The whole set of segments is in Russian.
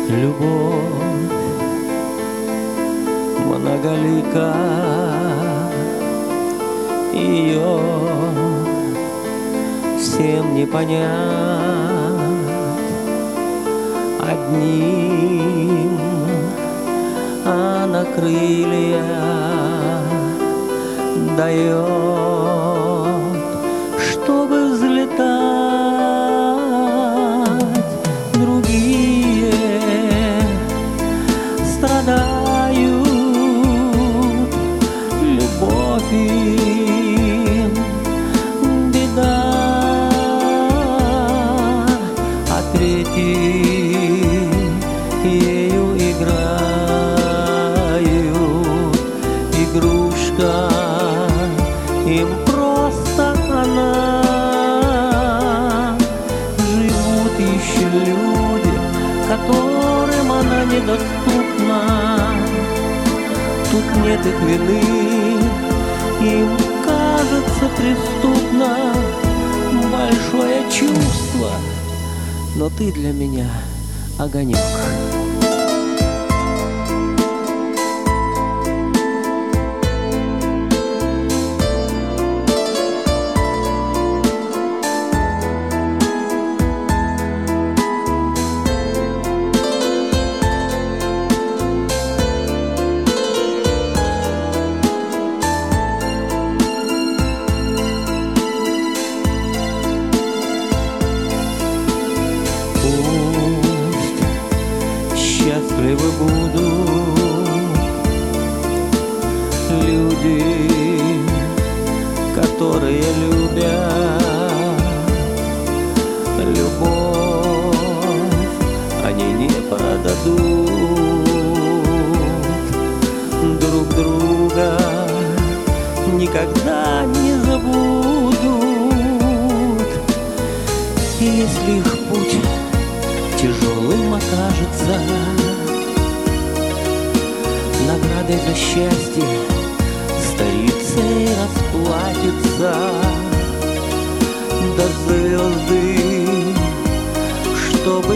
Любовь многолика, ее всем не понять, одним она крылья дает, чтобы взлетать. Другие страдают, любовь им беда, а третьи ею играют. Игрушка им просто она. Живут еще люди, которым она недоступна. Тут нет их вины, им кажется преступно большое чувство, но ты для меня огонек. Счастливы будут люди, которые любят. Любовь они не продадут. Друг друга никогда не забудут. И если их путь тяжелым окажется, наградой за счастье старицей расплатится. До звезды, чтобы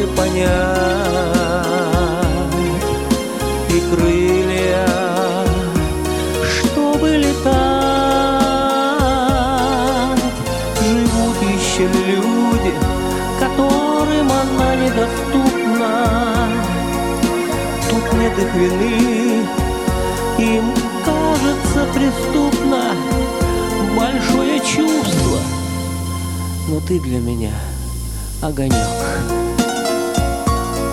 понять, и крылья, чтобы летать. Живут еще люди, которым она недоступна. Тут нет их вины, им кажется преступно большое чувство, но ты для меня огонек.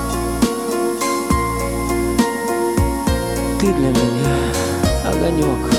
Ты для меня огонек.